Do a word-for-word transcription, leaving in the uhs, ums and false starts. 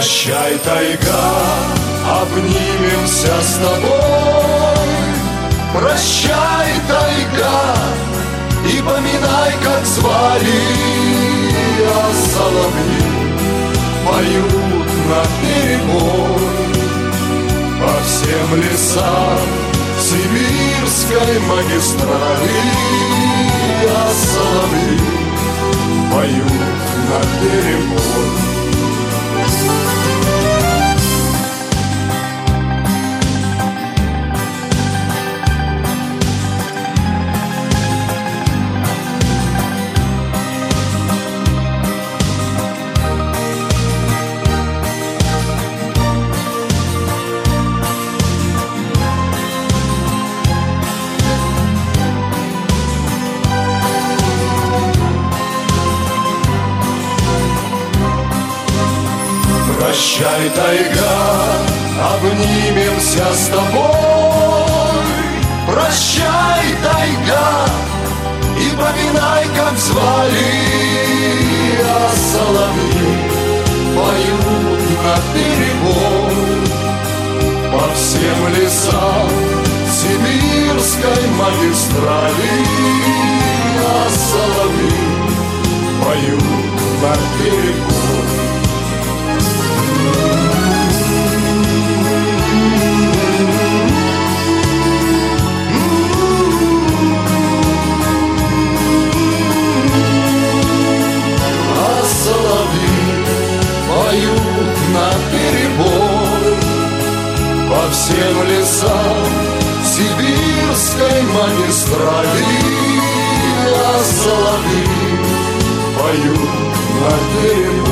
Прощай, тайга, обнимемся с тобой. Прощай, тайга, и поминай, как звали, а соловьи поют наперебой по всем лесам сибирской магистрали, а соловьи поют наперебой. Прощай, тайга, обнимемся с тобой. Прощай, тайга, и поминай, как звали, а соловьи поют наперебой по всем лесам сибирской магистрали, а соловьи поют наперебой. Поют наперебой по всем лесам сибирской магистрали, а соловьи поют наперебой.